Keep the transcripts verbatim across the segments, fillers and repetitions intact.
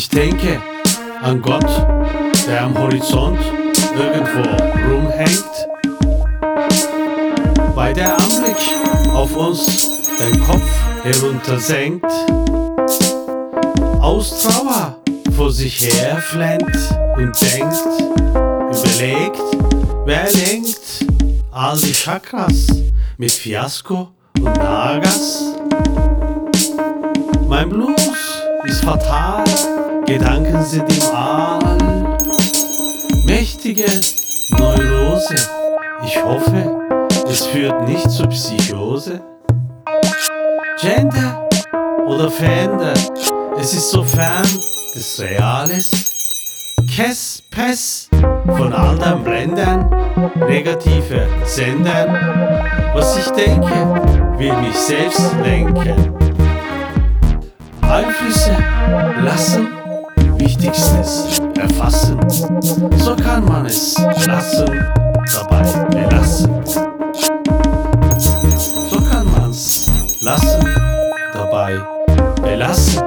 Ich denke an Gott, der am Horizont irgendwo rumhängt. Bei der Anblick auf uns den Kopf heruntersenkt, aus Trauer vor sich her flennt und denkt, überlegt, wer lenkt all die Chakras mit Fiasko und Nagas. Mein Blues ist fatal, Gedanken sind im All. Mächtige Neurose, ich hoffe, es führt nicht zur Psychose. Gender oder Fender, es ist so fern des Reales. Kess, Pess von all den Blendern, negative Sendern. Was ich denke, will mich selbst lenken. Einflüsse lassen, Wichtigstes erfassen. So kann man es lassen, dabei belassen. So kann man's lassen, dabei belassen.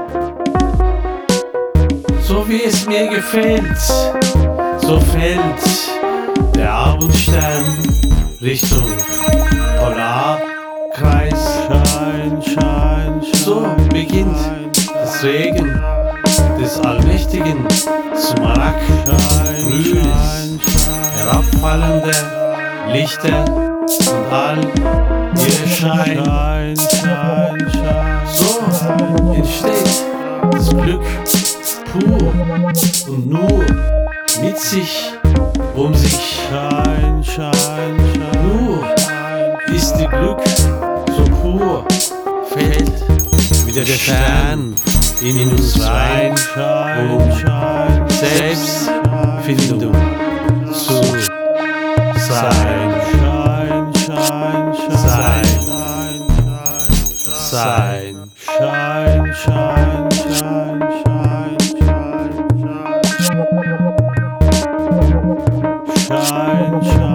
So wie es mir gefällt, so fällt der Abendstern Richtung Polarkreis. Schein, schein, schein, so beginnt das Regen des allmächtigen Smaragd-Grünes, herabfallende Lichter und all ihr Schein. So entsteht das Glück pur und nur mit sich, um sich. Nur ist die Glück so pur, fällt wie der Stern in uns rein, um Selbstfindung zu sein. Sein. Sein. Schein, schein, schein, schein, schein, schein, schein.